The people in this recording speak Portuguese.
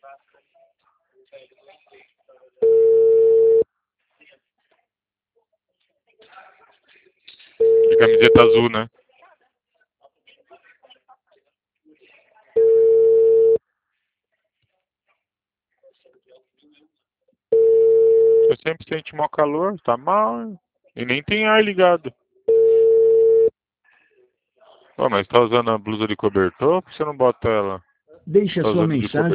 De camiseta azul, né? Você sempre sente maior calor, tá mal, hein? E nem tem ar ligado. Pô, mas tá usando a blusa de cobertor? Por que você não bota ela? Deixe a Tá sua usando de mensagem